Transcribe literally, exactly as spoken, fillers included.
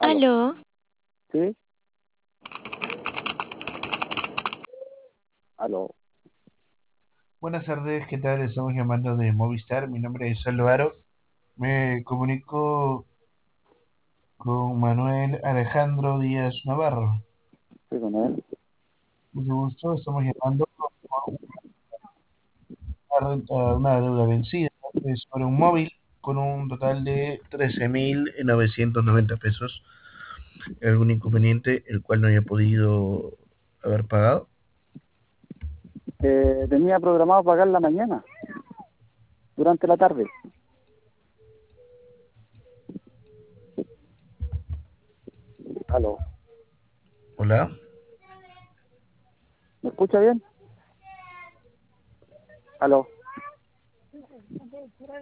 Aló. Aló, ¿Sí? Aló. Buenas tardes, ¿qué tal? Estamos llamando de Movistar. Mi nombre es Álvaro. Me comunico con Manuel Alejandro Díaz Navarro. Sí, con él. Mucho gusto. Estamos llamando a renta- a una deuda vencida eh, sobre un móvil con un total de trece mil novecientos noventa pesos. ¿Algún inconveniente el cual no haya podido haber pagado? Eh, tenía programado pagar la mañana, durante la tarde. Aló. Hola. ¿Me escucha bien? Aló.